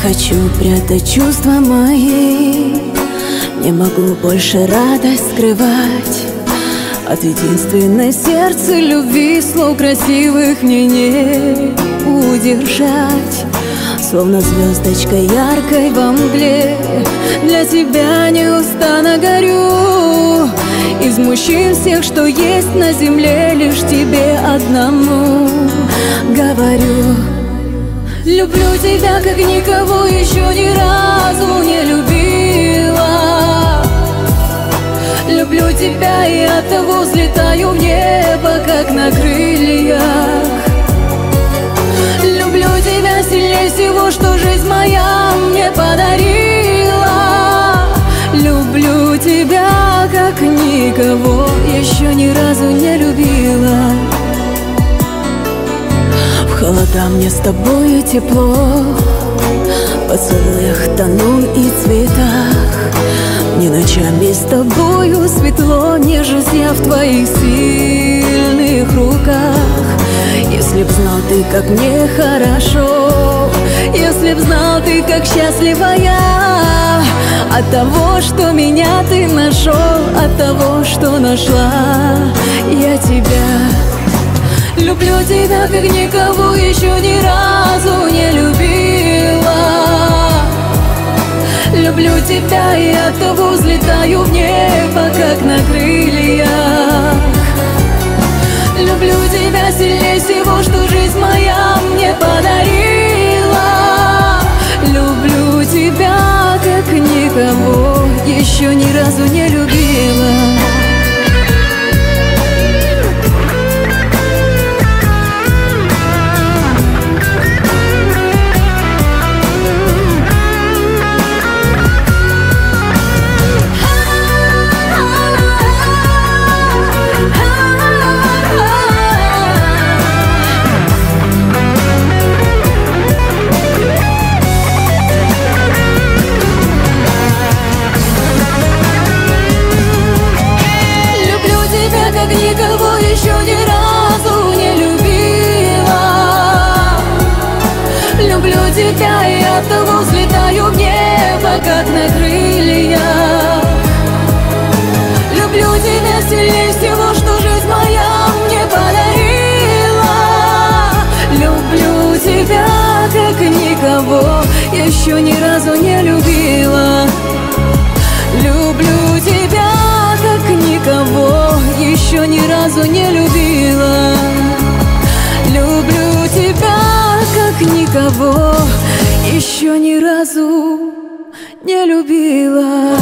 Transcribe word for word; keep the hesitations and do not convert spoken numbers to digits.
хочу прятать чувства мои, не могу больше радость скрывать. От единственной сердца любви слов красивых мне не удержать. Словно звездочка яркой во мгле, для тебя неустанно горю. Из мужчин всех, что есть на земле, лишь тебе одному говорю: люблю тебя, как никого еще ни разу не любила. Люблю тебя, и оттого взлетаю в небо, как на крыльях. Люблю тебя сильнее всего, что жизнь моя мне подарила. Люблю тебя, как никого еще ни разу не любила. В холода мне с тобою тепло, в поцелуях тону и цветах. Мне ночами с тобою светло, нежусь я в твоих сильных руках. Если б знал ты, как мне хорошо, если б знал ты, как счастлива я от того, что меня ты нашел, от того, что нашла я тебя. Люблю тебя, как никого еще ни разу не любила. Люблю тебя, и оттого взлетаю в небо, как на крыльях. Люблю тебя сильнее всего, что жизнь моя мне подарила. Люблю тебя, как никого еще ни разу не любила. Как никого еще ни разу не любила. Люблю тебя, и оттого взлетаю в небо, как на крыльях. Люблю тебя сильнее всего, что жизнь моя мне подарила. Люблю тебя, как никого еще ни разу не любила. Люблю тебя, как никого еще ни разу не любила. Люблю тебя, как никого еще ни разу не любила.